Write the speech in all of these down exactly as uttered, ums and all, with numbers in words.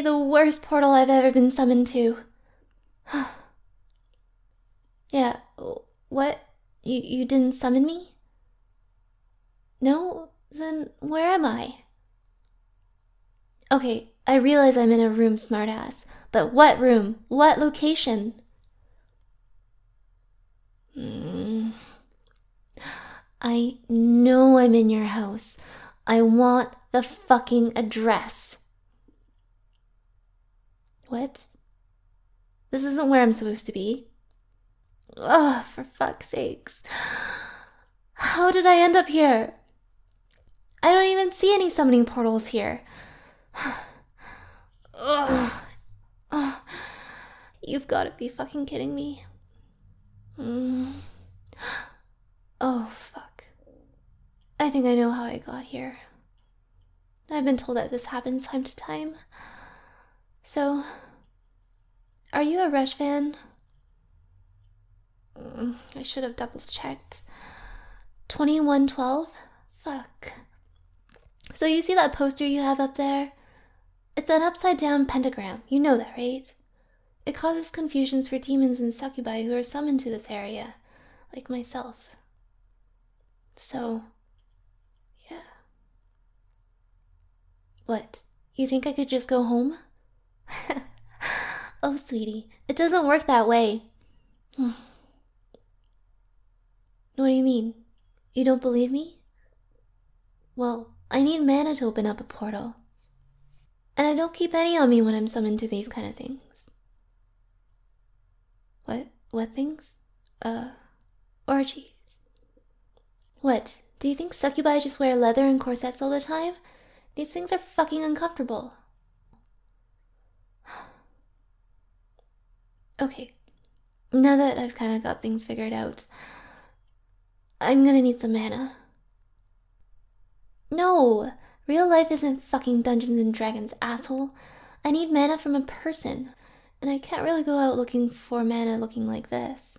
the worst portal I've ever been summoned to. Yeah, what? You, you didn't summon me? No? Then where am I? Okay, I realize I'm in a room, smartass. But what room? What location? Mm. I know I'm in your house. I want the fucking address. What? This isn't where I'm supposed to be. Ugh, for fuck's sakes. How did I end up here? I don't even see any summoning portals here. Ugh. Ugh. You've got to be fucking kidding me. Mm. Oh, fuck. I think I know how I got here. I've been told that this happens time to time. So, are you a Rush fan? Mm, I should have double checked. twenty-one twelve? Fuck. So you see that poster you have up there? It's an upside down pentagram. You know that, right? It causes confusions for demons and succubi who are summoned to this area, like myself. So, yeah. What? You think I could just go home? Oh, sweetie, it doesn't work that way. What do you mean? You don't believe me? Well, I need mana to open up a portal. And I don't keep any on me when I'm summoned to these kind of things. What? What things? Uh, orgies. What? Do you think succubi just wear leather and corsets all the time? These things are fucking uncomfortable. Okay, now that I've kind of got things figured out, I'm gonna need some mana. No! Real life isn't fucking Dungeons and Dragons, asshole. I need mana from a person, and I can't really go out looking for mana looking like this.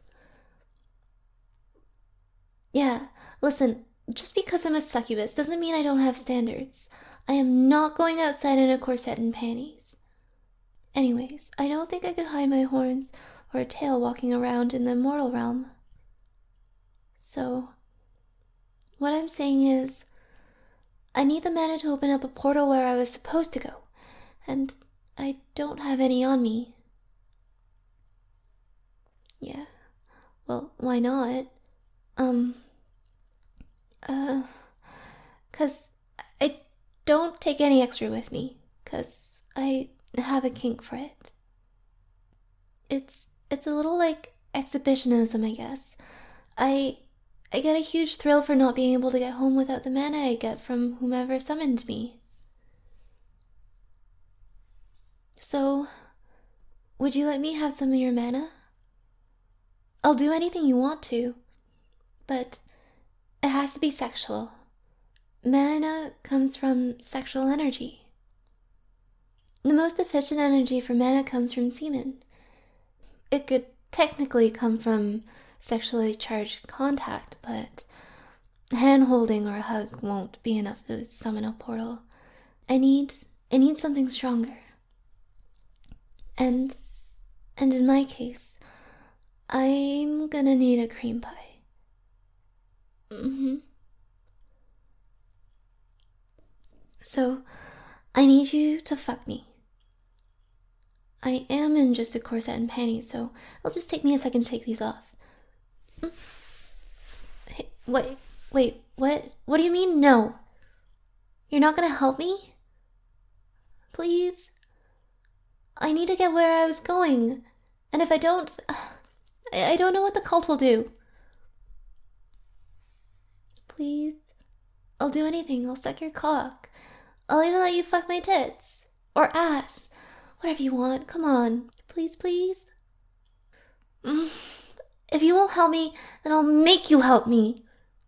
Yeah, listen, just because I'm a succubus doesn't mean I don't have standards. I am not going outside in a corset and panties. Anyways, I don't think I could hide my horns or a tail walking around in the immortal realm. So, what I'm saying is, I need the mana to open up a portal where I was supposed to go, and I don't have any on me. Yeah, well, why not? Um, uh, cause I don't take any extra with me, cause I have a kink for it. It's, it's a little like exhibitionism, I guess. I, I get a huge thrill for not being able to get home without the mana I get from whomever summoned me. So, would you let me have some of your mana? I'll do anything you want to, but it has to be sexual. Mana comes from sexual energy. The most efficient energy for mana comes from semen. It could technically come from sexually charged contact, but hand-holding or a hug won't be enough to summon a portal. I need, I need something stronger. And, and in my case, I'm gonna need a cream pie. Mm-hmm. So, I need you to fuck me. I am in just a corset and panties, so it'll just take me a second to take these off. Hey, wait, wait, what? What do you mean, no? You're not gonna help me? Please? I need to get where I was going, and if I don't, I don't know what the cult will do. Please? I'll do anything. I'll suck your cock. I'll even let you fuck my tits. Or ass. Whatever you want. Come on. Please, please? If you won't help me, then I'll make you help me.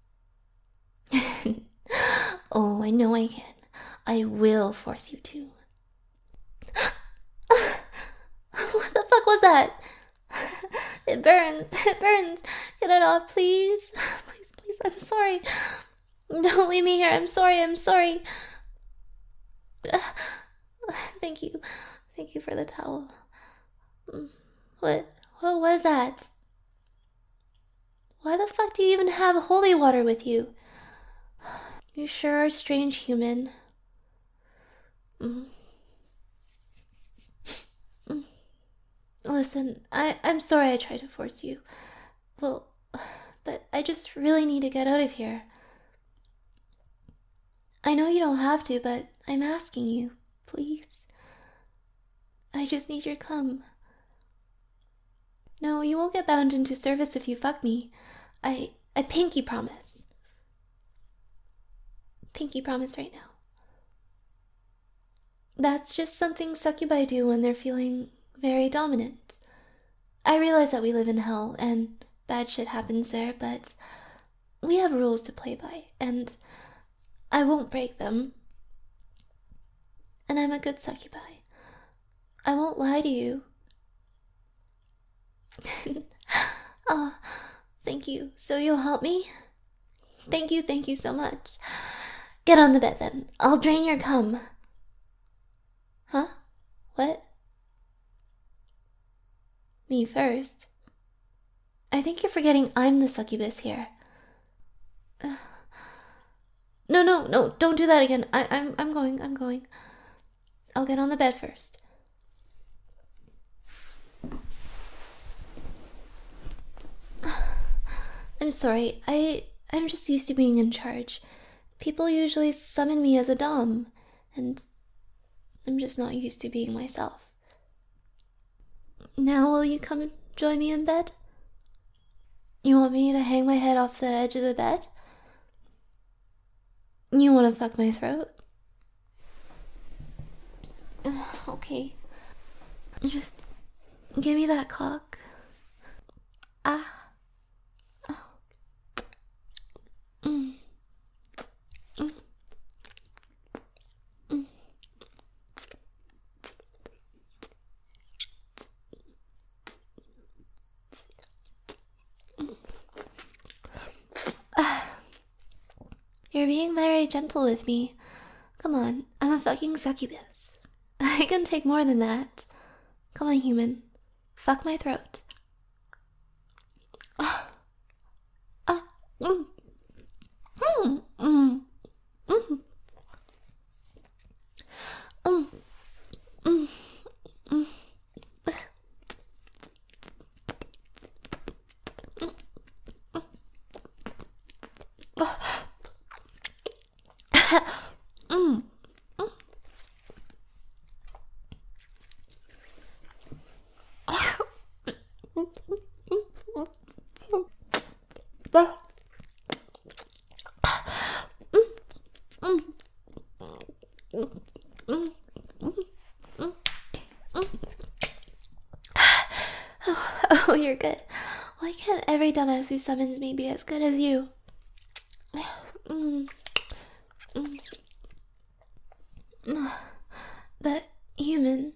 Oh, I know I can. I will force you to. What the fuck was that? It burns. It burns. Get it off, please. Please, please. I'm sorry. Don't leave me here. I'm sorry. I'm sorry. Thank you. Thank you for the towel. What? What was that? Why the fuck do you even have holy water with you? You sure are a strange human. Mm. Mm. Listen, I, I'm sorry I tried to force you. Well, but I just really need to get out of here. I know you don't have to, but I'm asking you, please. I just need your cum. No, you won't get bound into service if you fuck me. I, I pinky promise. Pinky promise right now. That's just something succubi do when they're feeling very dominant. I realize that we live in hell and bad shit happens there, but we have rules to play by, and I won't break them. And I'm a good succubi. I won't lie to you. Oh, thank you. So you'll help me? Thank you, thank you so much. Get on the bed then. I'll drain your cum. Huh? What? Me first? I think you're forgetting I'm the succubus here. Uh, no, no, no, don't do that again. I, I'm, I'm going, I'm going. I'll get on the bed first. I'm sorry. I, I'm just used to being in charge. People usually summon me as a dom, and I'm just not used to being myself. Now will you come and join me in bed? You want me to hang my head off the edge of the bed? You want to fuck my throat? Okay. Just give me that cock. Ah. Oh. Mm. Mm. Mm. Ah. You're being very gentle with me. Come on, I'm a fucking succubus. I can take more than that. Come on, human. Fuck my throat. Ah. Ah. Mm. Mm. Mm. Mm. Mm. Mm. Mm. Mm. Oh, you're good. Why can't every dumbass who summons me be as good as you? Mm. Mm. But, human,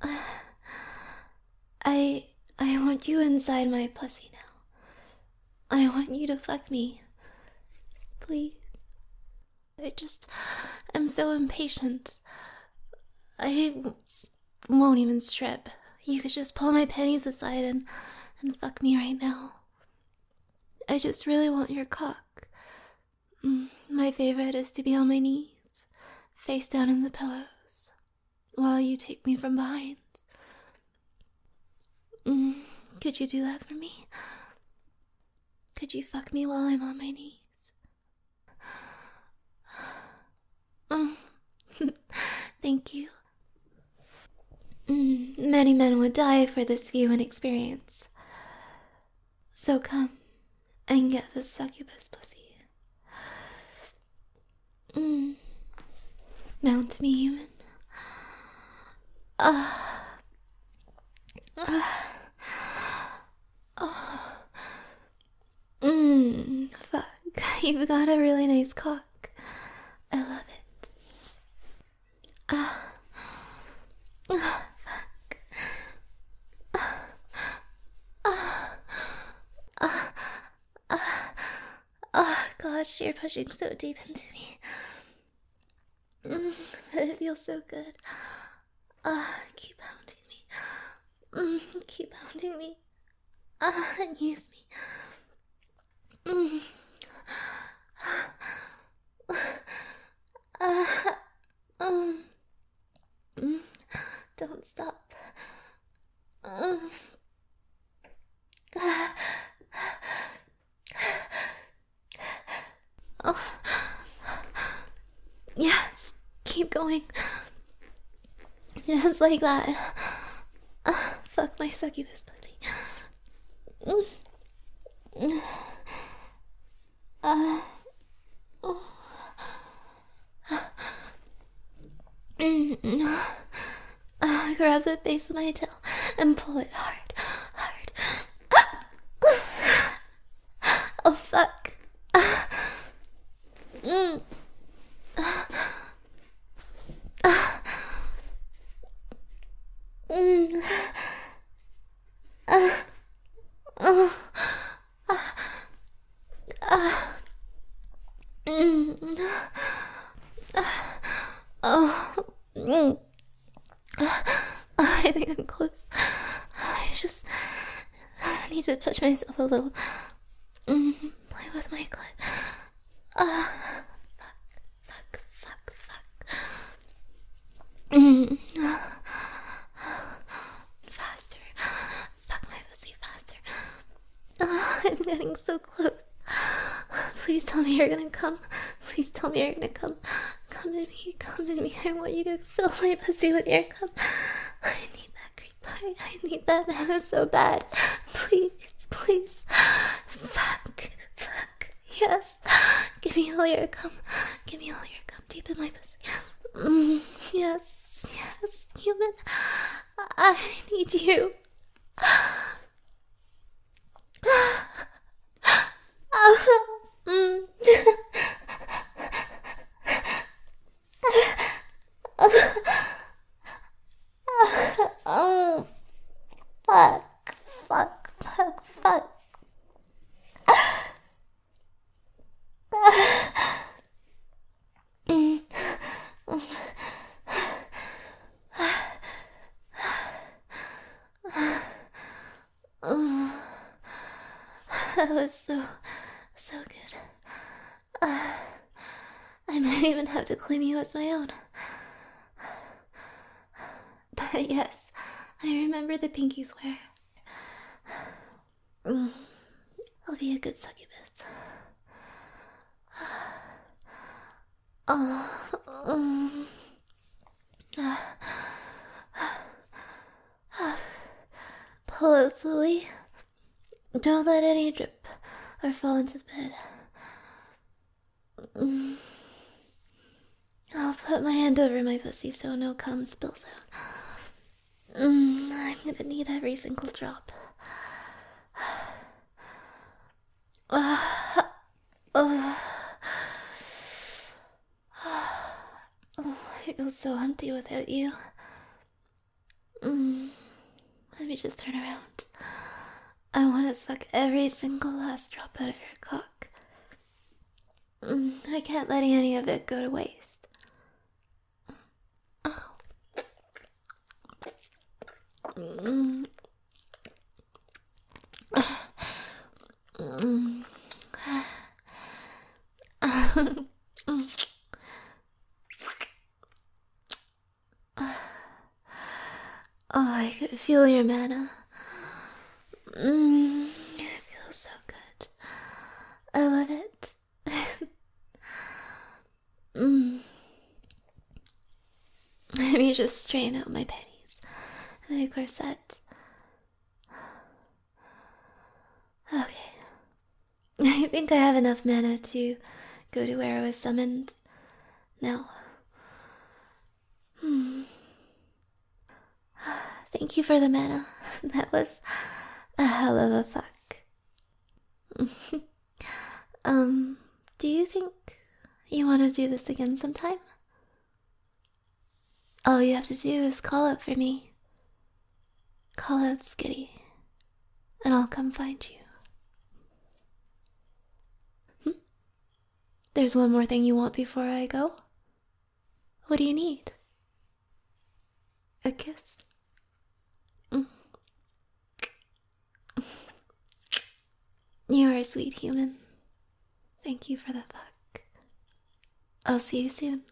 I I want you inside my pussy now. I want you to fuck me. Please. I just am so impatient. I won't even strip. You could just pull my panties aside and, and fuck me right now. I just really want your cock. Mm, my favorite is to be on my knees, face down in the pillows, while you take me from behind. Mm, could you do that for me? Could you fuck me while I'm on my knees? Mm. Thank you. Mm, many men would die for this view and experience. So come and get this succubus pussy. Mm. Mount me, human. Ah. Ah. Oh. Mmm, fuck. You've got a really nice cock. I love it. Ah. Ah, fuck. Ah. Ah. Ah. Ah. Oh, gosh, you're pushing so deep into me. Mm, but it feels so good. Ah, keep pounding. to me. Uh, and use me. Mm. Uh, um, mm. Don't stop. Um. Oh. Yes, keep going. Just like that. Uh, fuck my succubus pussy. Uh, oh. Uh, grab the base of my tail and pull it hard, hard. Oh fuck. Mm. Mm. Uh, uh, uh, uh, mm. Uh, oh. Mm. Uh, I think I'm close. I just need to touch myself a little. Mm. Play with my clit. Uh, fuck, fuck, fuck, fuck. Mm. Faster. Fuck my pussy faster. Uh, I'm getting so close. Please tell me you're gonna come. Please tell me you're gonna come. Come in me, come in me. I want you to fill my pussy with your cum. I need that creep pie. I need that mana so bad. Please, please. Fuck, fuck. Yes. Give me all your cum. Give me all your cum deep in my pussy. Mm, yes, yes, human. I need you. Mm. Oh, fuck, fuck, fuck, fuck. Mm. Oh, that was so, so good. Uh, I might even have to claim you as my own. But yes, I remember the pinky swear. Mm, I'll be a good succubus. Oh, um, uh, pull out slowly. Don't let any drip or fall into the bed. Mm. I'll put my hand over my pussy so no cum spills out. Mm, I'm gonna need every single drop. Uh, oh. Oh, I feel so empty without you. Mm, let me just turn around. I want to suck every single last drop out of your cock. Mm, I can't let any of it go to waste. Oh. Mm. Mm. Oh, I could feel your mana. Mm, it feels so good. I love it. mm. Let me just strain out my panties. The corset. Okay. I think I have enough mana to go to where I was summoned. Now. Hmm. Thank you for the mana. That was a hell of a fuck. um, do you think you want to do this again sometime? All you have to do is call out for me. Call out Skitty, and I'll come find you. Hmm? There's one more thing you want before I go? What do you need? A kiss? Mm. You are a sweet human. Thank you for the fuck. I'll see you soon.